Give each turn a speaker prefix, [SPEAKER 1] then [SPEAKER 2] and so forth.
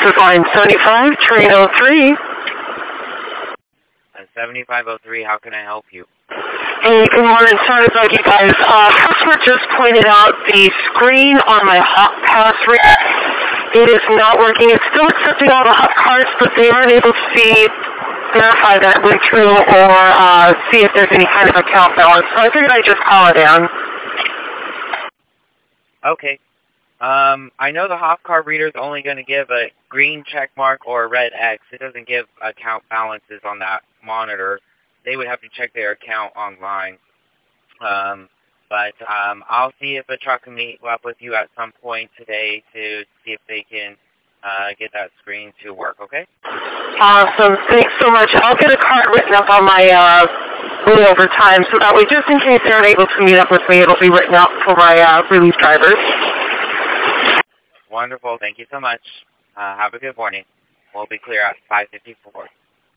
[SPEAKER 1] This is line 75, train 03.
[SPEAKER 2] 7503, how can I help you?
[SPEAKER 1] Hey, good morning. Sorry about you guys. Customer just pointed out the screen on my hot pass reader. It is not working. It's still accepting all the hot cards, but they aren't able to verify that it went through or see if there's any kind of account balance. So I figured I'd just call it in.
[SPEAKER 2] Okay. I know the Hopcar reader is only going to give a green check mark or a red X. It doesn't give account balances on that monitor. They would have to check their account online. But I'll see if a truck can meet up with you at some point today to see if they can get that screen to work, okay?
[SPEAKER 1] Awesome. Thanks so much. I'll get a card written up on my over time, so that way, just in case they're unable to meet up with me, it'll be written out for my relief drivers.
[SPEAKER 2] Wonderful. Thank you so much. Have a good morning. We'll be clear at 5:54.